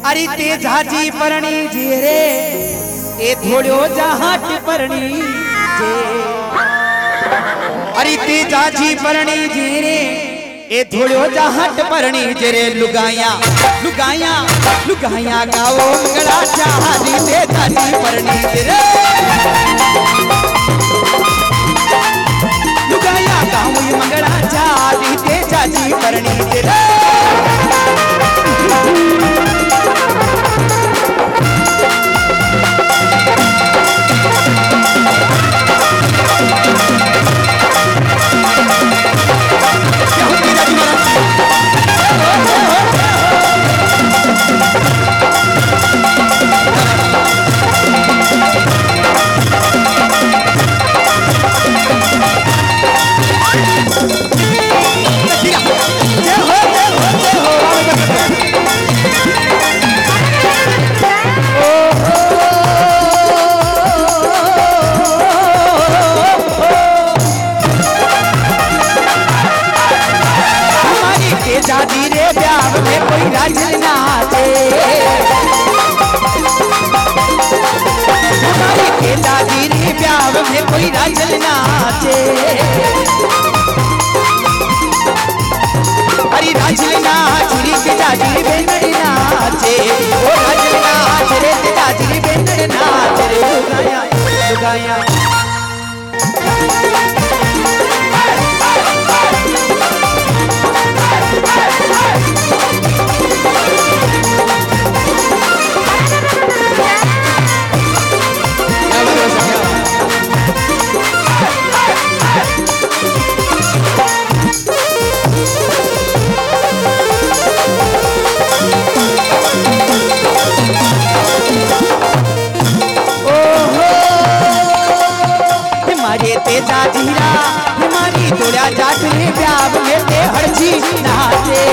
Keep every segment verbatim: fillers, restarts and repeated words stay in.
अरे तेजाजी परणी जी रे ए थोड़ो जहाट परणी जे अरे तेजाजी परणी जी रे ए थोड़ो जहाट परणी जे रे लुगाया लुगाया लुगाया गाओ मंगला चाहनी तेजाजी परणी जे रे लुगाया गाओ मंगला चाहनी तेजाजी परणी जे रे तेजाजी रे ब्याह में कोई राजल नाचे हमारी तेजाजी रे ब्याह में कोई राजल नाचे अरे राजल नाच रे तेजाजी बेनड़ नाचे ओ राजल नाच रे तेजाजी बेनड़ नाच रे लुगाया लुगाया तेजाजी रा हमारी तोड़ा जाट रे ब्याह में ते हरजी नाचे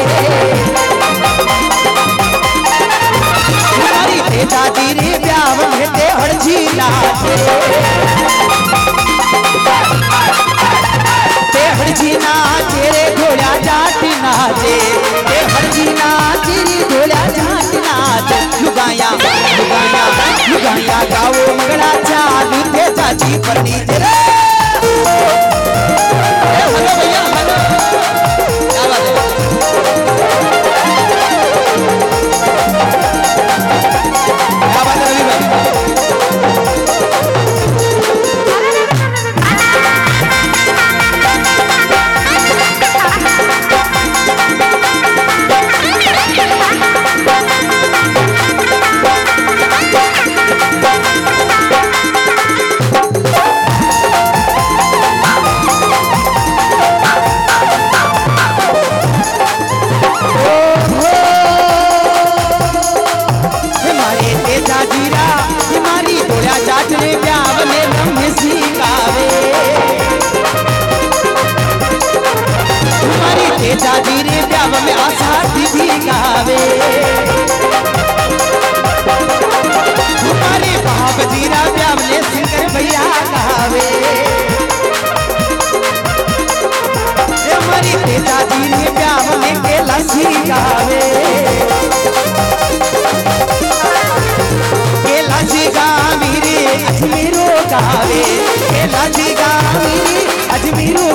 हमारी तेजाजी रे ब्याह में ते हरजी नाचे ते हरजी नाचे रे ढोला जाट नाचे ते हरजी नाचे रे ढोला जाट नाचे लुगाया लुगाया लुगाया गाओ मंगला चालू तेजाजी परणी रे हेलो भैया हेलो क्या बात है क्या बात है रवि भाई तेजाजी रे ब्याह में आशा दीदी गावे हमारे बाप जीरा ब्याह में सिंगर भैया गावे हमारी तेजाजी रे ब्याह में कैलाशी गावे कैलाशी गावी रे अजमेरो गावे कैलाशी गावी रे अजमेरो